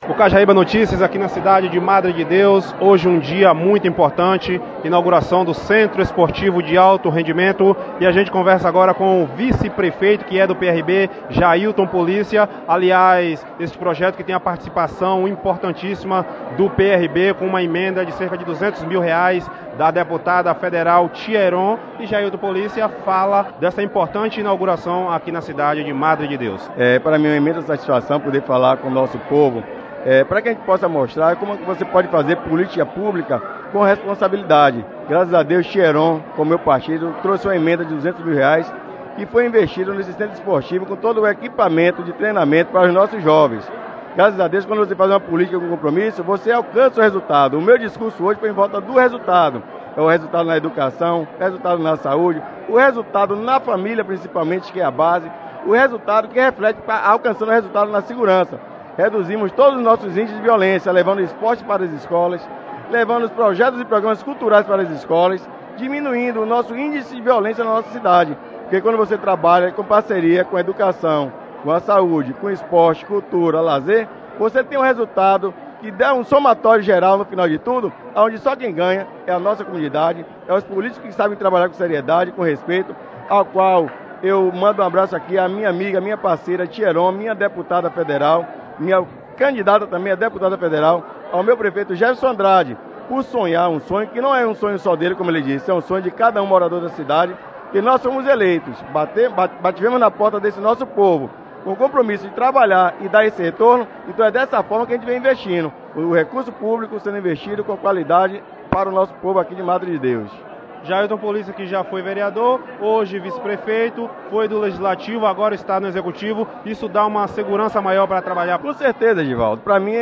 O Cajaíba Notícias aqui na cidade de Madre de Deus, hoje um dia muito importante, inauguração do Centro Esportivo de Alto Rendimento, e a gente conversa agora com o vice-prefeito que é do PRB, Jailton Polícia, aliás, este projeto que tem a participação importantíssima do PRB com uma emenda de cerca de R$200 mil da deputada federal Tia Heron, e Jailton Polícia fala dessa importante inauguração aqui na cidade de Madre de Deus. Para mim é uma imensa satisfação poder falar com o nosso povo, para que a gente possa mostrar como você pode fazer política pública com responsabilidade. Graças a Deus, Tia Heron, com o meu partido, trouxe uma emenda de R$200 mil que foi investido nesse centro esportivo com todo o equipamento de treinamento para os nossos jovens. Graças a Deus, quando você faz uma política com compromisso, você alcança o resultado. O meu discurso hoje foi em volta do resultado. É o resultado na educação, o resultado na saúde, o resultado na família, principalmente, que é a base, o resultado que reflete alcançando o resultado na segurança. Reduzimos todos os nossos índices de violência, levando esporte para as escolas, levando os projetos e programas culturais para as escolas, diminuindo o nosso índice de violência na nossa cidade. Porque quando você trabalha com parceria com a educação, com a saúde, com esporte, cultura, lazer, você tem um resultado que dá um somatório geral no final de tudo, onde só quem ganha é a nossa comunidade, é os políticos que sabem trabalhar com seriedade, com respeito, ao qual eu mando um abraço aqui à minha amiga, minha parceira Tia Heron, minha deputada federal, minha candidata também a deputada federal, ao meu prefeito Jefferson Andrade, por sonhar um sonho que não é um sonho só dele, como ele disse, é um sonho de cada um morador da cidade, que nós somos eleitos, bativemos na porta desse nosso povo, com o compromisso de trabalhar e dar esse retorno. Então é dessa forma que a gente vem investindo, o recurso público sendo investido com qualidade para o nosso povo aqui de Madre de Deus. Jailton Polícia, que já foi vereador, hoje vice-prefeito, foi do Legislativo, agora está no Executivo. Isso dá uma segurança maior para trabalhar? Com certeza, Givaldo. Para mim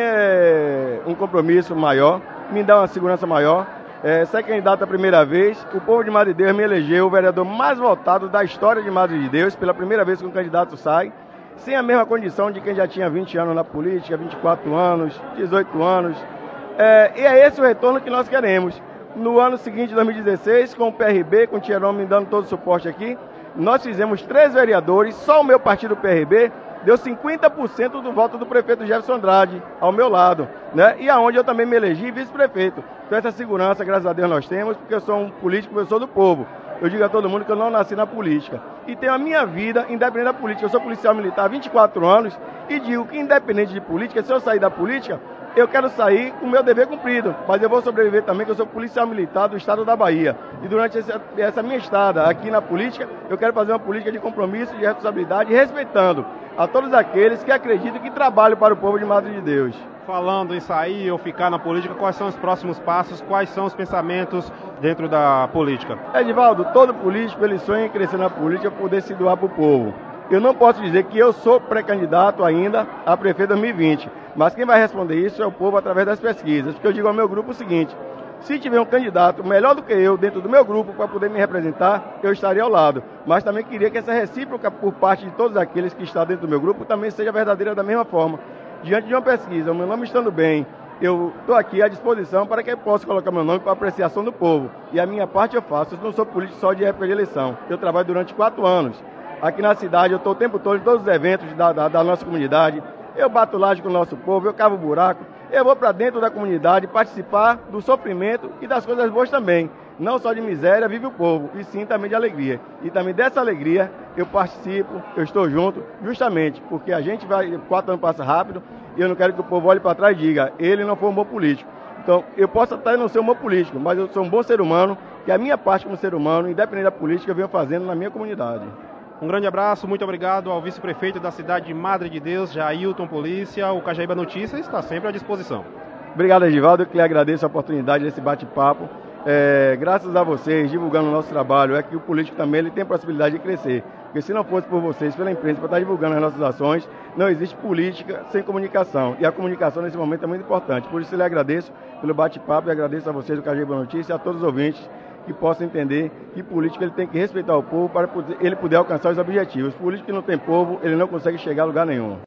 é um compromisso maior, me dá uma segurança maior. Ser candidato a primeira vez, o povo de Madre de Deus me elegeu o vereador mais votado da história de Madre de Deus, pela primeira vez que um candidato sai, sem a mesma condição de quem já tinha 20 anos na política, 24 anos, 18 anos. E é esse o retorno que nós queremos. No ano seguinte, 2016, com o PRB, com o Tia Heron me dando todo o suporte aqui, nós fizemos 3 vereadores, só o meu partido PRB deu 50% do voto do prefeito Jefferson Andrade ao meu lado, né? E aonde eu também me elegi vice-prefeito. Então essa segurança, graças a Deus, nós temos, porque eu sou um político, eu sou do povo. Eu digo a todo mundo que eu não nasci na política. E tenho a minha vida independente da política. Eu sou policial militar há 24 anos e digo que independente de política, se eu sair da política, eu quero sair com o meu dever cumprido. Mas eu vou sobreviver também, que eu sou policial militar do estado da Bahia. E durante essa minha estada aqui na política, eu quero fazer uma política de compromisso, de responsabilidade, respeitando a todos aqueles que acreditam que trabalham para o povo de Madre de Deus. Falando em sair ou ficar na política, quais são os próximos passos, quais são os pensamentos dentro da política? Edivaldo, todo político ele sonha em crescer na política, poder se doar para o povo. Eu não posso dizer que eu sou pré-candidato ainda a prefeito 2020, mas quem vai responder isso é o povo através das pesquisas, porque eu digo ao meu grupo o seguinte: se tiver um candidato melhor do que eu dentro do meu grupo para poder me representar, eu estaria ao lado. Mas também queria que essa recíproca por parte de todos aqueles que estão dentro do meu grupo também seja verdadeira da mesma forma. Diante de uma pesquisa, o meu nome estando bem, eu estou aqui à disposição para que eu possa colocar meu nome para apreciação do povo. E a minha parte eu faço. Eu não sou político só de época de eleição. Eu trabalho durante 4 anos. Aqui na cidade eu estou o tempo todo em todos os eventos da nossa comunidade. Eu bato laje com o nosso povo, eu cavo buraco. Eu vou para dentro da comunidade participar do sofrimento e das coisas boas também. Não só de miséria vive o povo, e sim também de alegria. E também dessa alegria eu participo, eu estou junto, justamente porque a gente vai, 4 anos passa rápido, e eu não quero que o povo olhe para trás e diga, ele não foi um bom político. Então, eu posso até não ser um bom político, mas eu sou um bom ser humano, e a minha parte como ser humano, independente da política, eu venho fazendo na minha comunidade. Um grande abraço, muito obrigado ao vice-prefeito da cidade de Madre de Deus, Jailton Polícia. O Cajaíba Notícias está sempre à disposição. Obrigado, Edivaldo, eu que lhe agradeço a oportunidade desse bate-papo. Graças a vocês, divulgando o nosso trabalho, é que o político também ele tem a possibilidade de crescer. Porque se não fosse por vocês, pela imprensa, para estar divulgando as nossas ações, não existe política sem comunicação. E a comunicação nesse momento é muito importante. Por isso eu lhe agradeço pelo bate-papo e agradeço a vocês do Cajaíba Notícias e a todos os ouvintes que possam entender que político ele tem que respeitar o povo para ele poder alcançar os objetivos. Político que não tem povo, ele não consegue chegar a lugar nenhum.